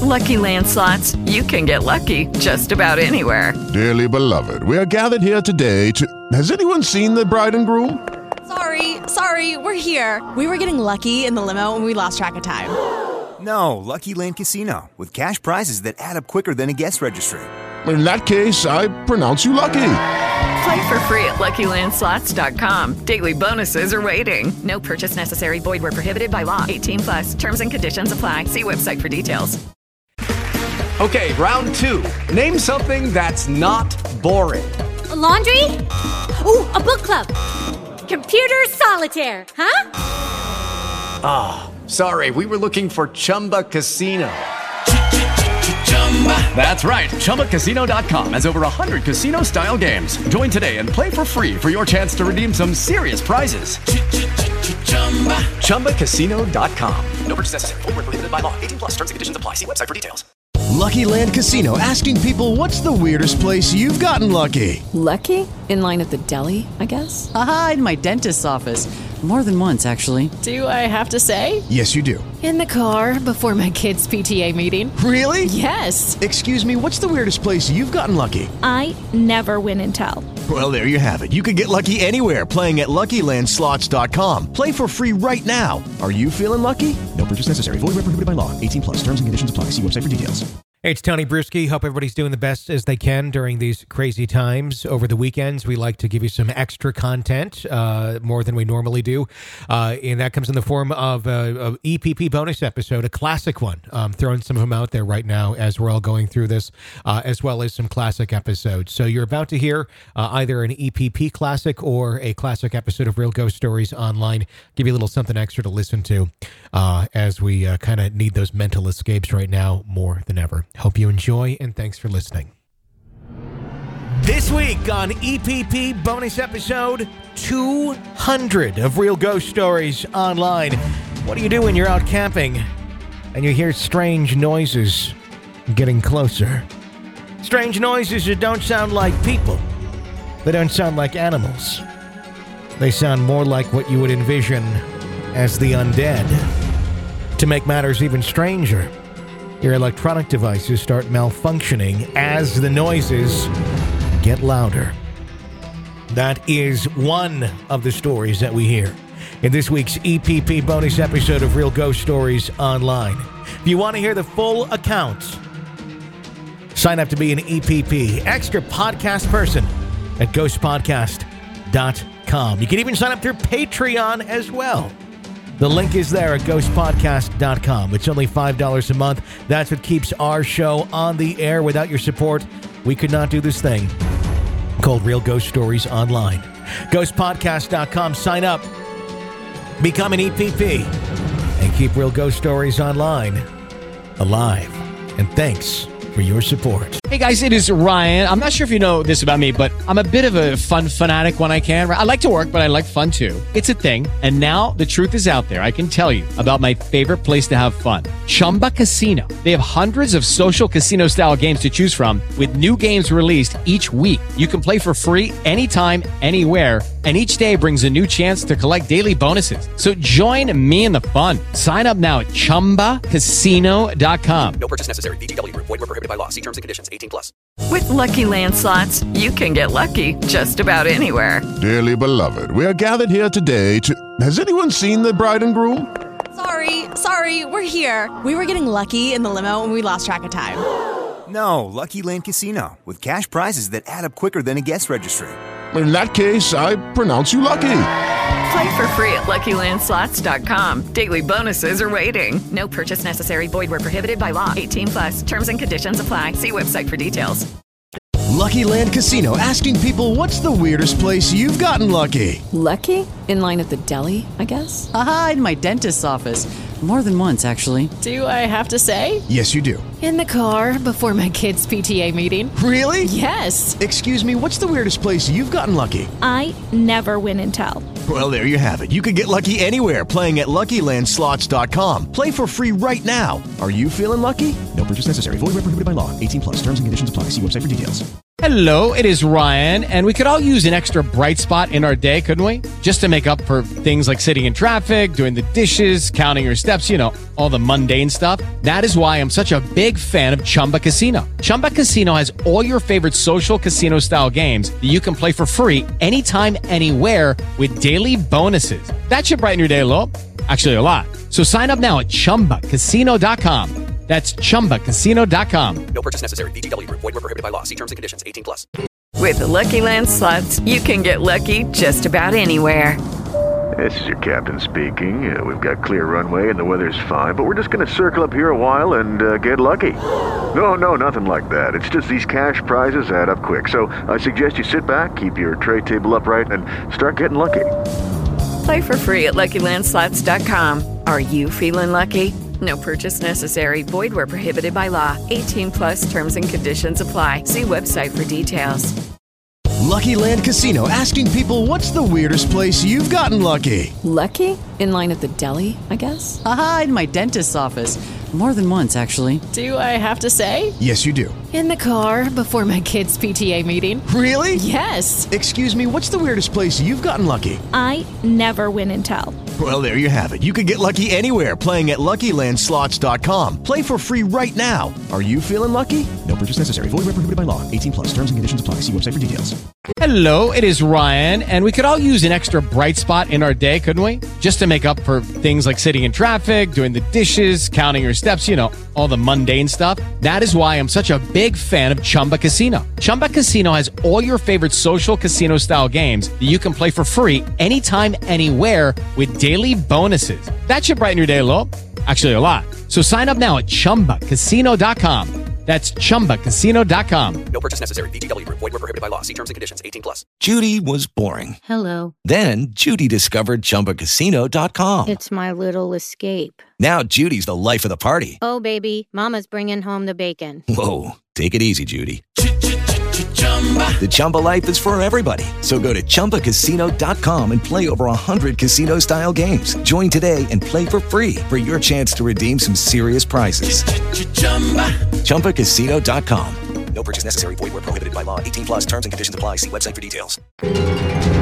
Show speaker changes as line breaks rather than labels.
Lucky Land Slots, you can get lucky just about anywhere.
Dearly beloved, we are gathered here today to... Has anyone seen the bride and groom?
Sorry, we're here. We were getting lucky in the limo and we lost track of time.
No, Lucky Land Casino, with cash prizes that add up quicker than a guest registry.
In that case, I pronounce you lucky.
Play for free at LuckyLandSlots.com. Daily bonuses are waiting. No purchase necessary. Void where prohibited by law. 18+. Terms and conditions apply. See website for details.
Okay, round two. Name something that's not boring.
A laundry? Ooh, a book club. Computer solitaire, huh?
Ah, sorry. We were looking for Chumba Casino. That's right. ChumbaCasino.com has over 100 casino-style games. Join today and play for free for your chance to redeem some serious prizes. ChumbaCasino.com. No purchase necessary. Void where prohibited by law. 18+. Terms and conditions apply. See website for details.
Lucky Land Casino, asking people, what's the weirdest place you've gotten lucky?
Lucky? In line at the deli, I guess?
Aha, in my dentist's office. More than once, actually.
Do I have to say?
Yes, you do.
In the car before my kids' PTA meeting.
Really?
Yes.
Excuse me, what's the weirdest place you've gotten lucky?
I never win and tell.
Well, there you have it. You can get lucky anywhere, playing at LuckyLandSlots.com. Play for free right now. Are you feeling lucky? No purchase necessary. Void where prohibited by law. 18+. Terms and conditions apply. See website for details.
Hey, it's Tony Bruschi. Hope everybody's doing the best as they can during these crazy times. Over the weekends, we like to give you some extra content, more than we normally do. And that comes in the form of an EPP bonus episode, a classic one. Throwing some of them out there right now as we're all going through this, as well as some classic episodes. So you're about to hear either an EPP classic or a classic episode of Real Ghost Stories Online. Give you a little something extra to listen to as we kind of need those mental escapes right now more than ever. Hope you enjoy, and thanks for listening. This week on EPP bonus episode 200 of Real Ghost Stories Online. What do you do when you're out camping and you hear strange noises getting closer? Strange noises that don't sound like people. They don't sound like animals. They sound more like what you would envision as the undead. To make matters even stranger, your electronic devices start malfunctioning as the noises get louder. That is one of the stories that we hear in this week's EPP bonus episode of Real Ghost Stories Online. If you want to hear the full account, sign up to be an EPP extra podcast person at ghostpodcast.com. You can even sign up through Patreon as well. The link is there at ghostpodcast.com. It's only $5 a month. That's what keeps our show on the air. Without your support, we could not do this thing called Real Ghost Stories Online. Ghostpodcast.com. Sign up. Become an EPP. And keep Real Ghost Stories Online alive. And thanks for your support.
Hey guys, it is Ryan. I'm not sure if you know this about me, but I'm a bit of a fun fanatic when I can. I like to work, but I like fun too. It's a thing. And now the truth is out there. I can tell you about my favorite place to have fun. Chumba Casino. They have hundreds of social casino style games to choose from with new games released each week. You can play for free anytime, anywhere. And each day brings a new chance to collect daily bonuses. So join me in the fun. Sign up now at ChumbaCasino.com.
No purchase necessary. VGW Group. Void where prohibited by law. See terms and conditions. 18+.
With Lucky Land Slots, you can get lucky just about anywhere.
Dearly beloved, we are gathered here today to... Has anyone seen the bride and groom?
Sorry, we're here. We were getting lucky in the limo and we lost track of time.
No, Lucky Land Casino, with cash prizes that add up quicker than a guest registry.
In that case, I pronounce you lucky.
Play for free at LuckyLandSlots.com. Daily bonuses are waiting. No purchase necessary. Void where prohibited by law. 18+. Terms and conditions apply. See website for details.
Lucky Land Casino, asking people, what's the weirdest place you've gotten lucky?
Lucky? In line at the deli, I guess?
Aha, in my dentist's office. More than once, actually.
Do I have to say?
Yes, you do.
In the car before my kids' PTA meeting.
Really?
Yes.
Excuse me, what's the weirdest place you've gotten lucky?
I never win and tell.
Well, there you have it. You can get lucky anywhere, playing at LuckyLandSlots.com. Play for free right now. Are you feeling lucky? No purchase necessary. Void where prohibited by law. 18+. Terms and conditions apply. See website for details.
Hello, it is Ryan, and we could all use an extra bright spot in our day, couldn't we? Just to make up for things like sitting in traffic, doing the dishes, counting your steps, all the mundane stuff. That is why I'm such a big fan of Chumba Casino. Chumba Casino has all your favorite social casino-style games that you can play for free anytime, anywhere with daily bonuses. That should brighten your day a little. Actually, a lot. So sign up now at ChumbaCasino.com. That's ChumbaCasino.com.
No purchase necessary. VGW Group. Void where prohibited by law. See terms and conditions. 18+.
With the Lucky Land Slots, you can get lucky just about anywhere.
This is your captain speaking. We've got clear runway and the weather's fine, but we're just going to circle up here a while and get lucky. No, nothing like that. It's just these cash prizes add up quick. So I suggest you sit back, keep your tray table upright, and start getting lucky.
Play for free at LuckyLandSlots.com. Are you feeling lucky? No purchase necessary. Void where prohibited by law. 18+ terms and conditions apply. See website for details.
Lucky Land Casino, asking people, what's the weirdest place you've gotten lucky?
Lucky? In line at the deli, I guess?
Aha, in my dentist's office. More than once, actually.
Do I have to say?
Yes, you do.
In the car before my kids' PTA meeting.
Really?
Yes.
Excuse me, what's the weirdest place you've gotten lucky?
I never win and tell.
Well, there you have it. You can get lucky anywhere, playing at LuckyLandSlots.com. Play for free right now. Are you feeling lucky? No purchase necessary. Void where prohibited by law. 18+. Terms and conditions apply. See website for details.
Hello, it is Ryan, and we could all use an extra bright spot in our day, couldn't we? Just to make up for things like sitting in traffic, doing the dishes, counting your steps, all the mundane stuff. That is why I'm such a big fan of Chumba Casino. Chumba Casino has all your favorite social casino-style games that you can play for free anytime, anywhere with daily bonuses. That should brighten your day a little. Actually, a lot. So sign up now at ChumbaCasino.com. That's ChumbaCasino.com.
No purchase necessary. VGW Group. Void where prohibited by law. See terms and conditions. 18+.
Judy was boring.
Hello.
Then Judy discovered ChumbaCasino.com.
It's my little escape.
Now Judy's the life of the party.
Oh, baby, mama's bringing home the bacon.
Whoa, take it easy, Judy. The Chumba life is for everybody. So go to ChumbaCasino.com and play over 100 casino-style games. Join today and play for free for your chance to redeem some serious prizes. ChumbaCasino.com.
No purchase necessary. Void where prohibited by law. 18+ terms and conditions apply. See website for details.